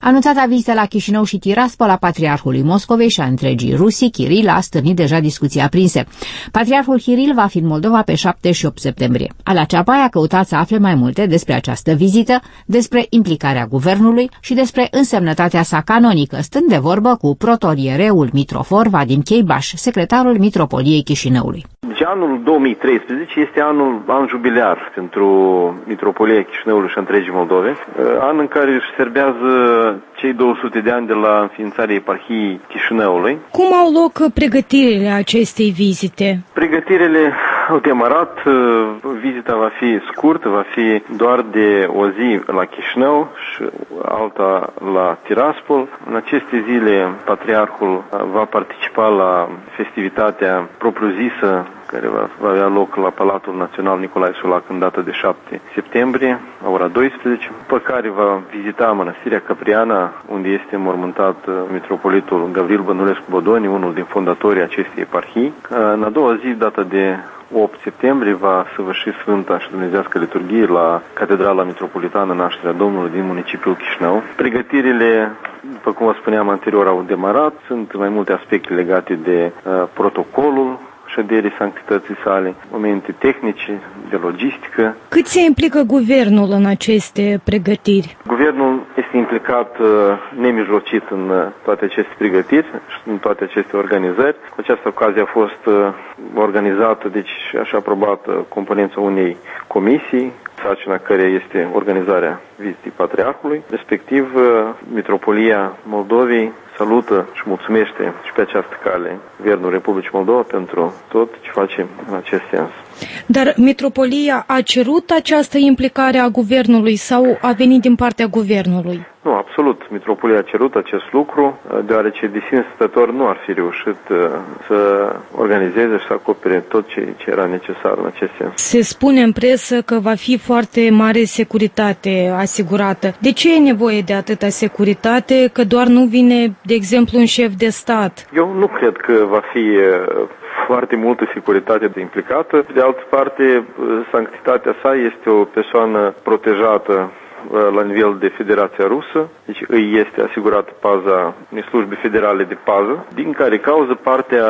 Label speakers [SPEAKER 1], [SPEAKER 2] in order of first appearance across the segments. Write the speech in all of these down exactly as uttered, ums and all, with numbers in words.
[SPEAKER 1] Anunțata vizită la Chișinău și Tiraspol a Patriarhului Moscovei și a întregii Rusii, Kiril a stârnit deja discuții aprinse. Patriarhul Kiril va fi în Moldova pe șapte și opt septembrie. Ala Ceapai a căutat să afle mai multe despre această vizită, despre implicarea guvernului și despre însemnătatea sa canonică, stând de vorbă cu protoiereul mitrofor Vadim Cheibaș, secretarul Mitropoliei Chișinăului.
[SPEAKER 2] Deci anul două mii treisprezece este anul an jubilear pentru Mitropolia Chișinăului și întregii Moldove, an în care își serbează cei două sute de ani de la înființarea eparhiei Chișinăului.
[SPEAKER 3] Cum au loc pregătirile acestei vizite?
[SPEAKER 2] Pregătirile au demarat, vizita va fi scurtă, va fi doar de o zi la Chișinău și alta la Tiraspol. În aceste zile, Patriarhul va participa la festivitatea propriu-zisă care va, va avea loc la Palatul Național Nicolae Sulac în data de șapte septembrie, la ora douăsprezece, după care va vizita Mănăstirea Capriana, unde este mormântat mitropolitul Gavril Bănulescu Bodoni, unul din fondatorii acestei eparhii. În a doua zi, data de opt septembrie, va săvârși Sfânta și Dumnezească Liturghie la Catedrala Mitropolitană Nașterea Domnului din municipiul Chișinău. Pregătirile, după cum vă spuneam anterior, au demarat. Sunt mai multe aspecte legate de uh, protocolul șederii sanctității sale, momente tehnice, de logistică.
[SPEAKER 3] Cât se implică guvernul în aceste pregătiri?
[SPEAKER 2] Guvernul este implicat uh, nemijlocit în uh, toate aceste pregătiri și în toate aceste organizări. Cu această ocazie a fost uh, organizată, deci așa aprobată componența unei comisii, sarcina care este organizarea vizitei Patriarhului, respectiv uh, Mitropolia Moldovei salută și mulțumește și pe această cale Guvernul Republicii Moldova pentru tot ce face în acest sens.
[SPEAKER 3] Dar Mitropolia a cerut această implicare a guvernului sau a venit din partea guvernului?
[SPEAKER 2] Nu, absolut. Mitropolia a cerut acest lucru, deoarece de sine stătător nu ar fi reușit să organizeze și să acopere tot ce, ce era necesar în acest sens.
[SPEAKER 3] Se spune în presă că va fi foarte mare securitate asigurată. De ce e nevoie de atâta securitate, că doar nu vine, de exemplu, un șef de stat?
[SPEAKER 2] Eu nu cred că va fi foarte multă securitate implicată. De altă parte, sanctitatea sa este o persoană protejată la nivel de Federația Rusă, deci îi este asigurată paza în slujbe federale de pază, din care cauză partea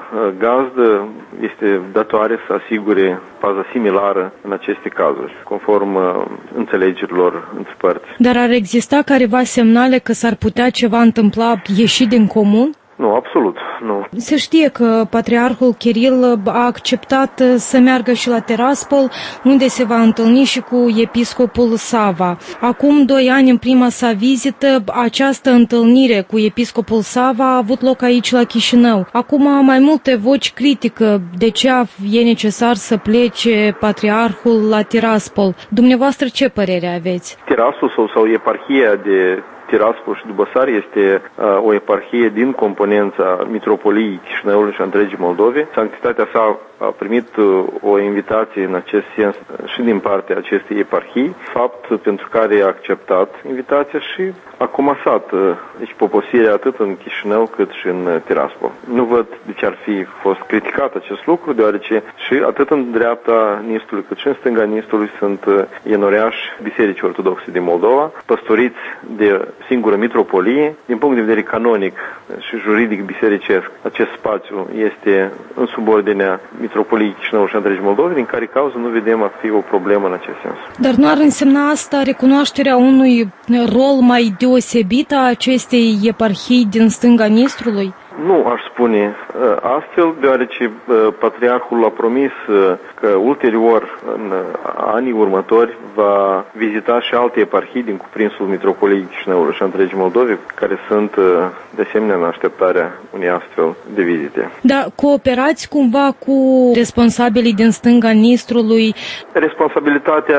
[SPEAKER 2] gazdă este datoare să asigure paza similară în aceste cazuri, conform înțelegerilor între părți.
[SPEAKER 3] Dar ar exista careva semnale că s-ar putea ceva întâmpla ieșit din comun?
[SPEAKER 2] Nu, absolut, nu.
[SPEAKER 3] Se știe că Patriarhul Kiril a acceptat să meargă și la Tiraspol, unde se va întâlni și cu episcopul Sava. Acum doi ani, în prima sa vizită, această întâlnire cu episcopul Sava a avut loc aici la Chișinău. Acum mai multe voci critică de ce e necesar să plece Patriarhul la Tiraspol. Dumneavoastră ce părere aveți?
[SPEAKER 2] Tiraspol sau, sau eparhia de Tiraspol și Dubăsari este uh, o eparhie din componența Mitropoliei Chișinăului și a întregii Moldove. Sanctitatea sa a primit uh, o invitație în acest sens și din partea acestei eparhii, fapt pentru care a acceptat invitația și a comasat uh, deci poposirea atât în Chișinău cât și în uh, Tiraspol. Nu văd de ce ar fi fost criticat acest lucru, deoarece și atât în dreapta Nistului cât și în stânga Nistului sunt uh, enoreași Bisericii Ortodoxe din Moldova, păstoriți de singură mitropolie. Din punct de vedere canonic și juridic bisericesc, acest spațiu este în subordinea Mitropoliei Chișinău și a întregii Moldove, din care cauză nu vedem a fi o problemă în acest sens.
[SPEAKER 3] Dar nu ar însemna asta recunoașterea unui rol mai deosebit a acestei eparhii din stânga Nistrului?
[SPEAKER 2] Nu aș spune astfel, deoarece Patriarhul a promis că ulterior, în anii următori, va vizita și alte eparhii din cuprinsul Mitropoliei Chișinăului și a întregii Moldove, care sunt de asemenea în așteptarea unei astfel de vizite.
[SPEAKER 3] Da, cooperați cumva cu responsabilii din stânga Nistrului?
[SPEAKER 2] Responsabilitatea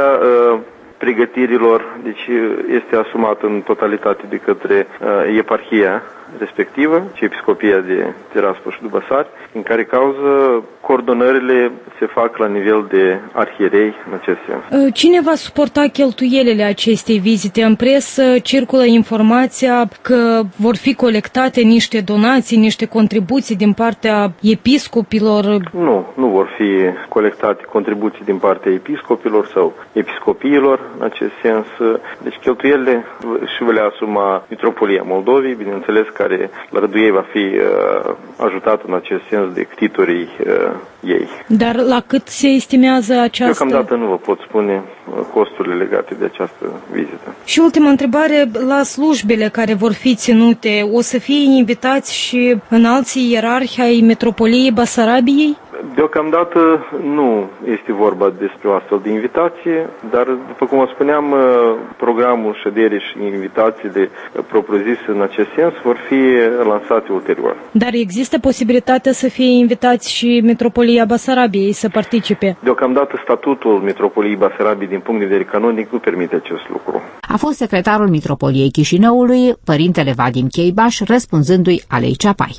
[SPEAKER 2] pregătirilor, deci este asumată în totalitate de către eparhia respectivă, și Episcopia de Tiraspol și Dubăsari, în care cauză coordonările se fac la nivel de arhierei în acest sens.
[SPEAKER 3] Cine va suporta cheltuielile acestei vizite? În presă circulă informația că vor fi colectate niște donații, niște contribuții din partea episcopilor.
[SPEAKER 2] Nu, nu vor fi colectate contribuții din partea episcopilor sau episcopiilor în acest sens. Deci cheltuielile și le asuma Mitropolia Moldovei, bineînțeles, care la rândul ei va fi uh, ajutat în acest sens de ctitorii uh, ei.
[SPEAKER 3] Dar la cât se estimează această...
[SPEAKER 2] Deocamdată nu vă pot spune costurile legate de această vizită.
[SPEAKER 3] Și ultima întrebare, la slujbele care vor fi ținute, o să fie invitați și înalții ierarhi ai Metropoliei Basarabiei?
[SPEAKER 2] Deocamdată nu este vorba despre o astfel de invitație, dar, după cum vă spuneam, programul șederii și invitațiile propriu-zise în acest sens vor fi lansate ulterior.
[SPEAKER 3] Dar există posibilitatea să fie invitați și Metropolia Basarabiei să participe?
[SPEAKER 2] Deocamdată statutul Metropoliei Basarabiei din punct de vedere canonic nu permite acest lucru.
[SPEAKER 1] A fost secretarul Mitropoliei Chișinăului, părintele Vadim Cheibaș, răspunzându-i Alei Ceapai.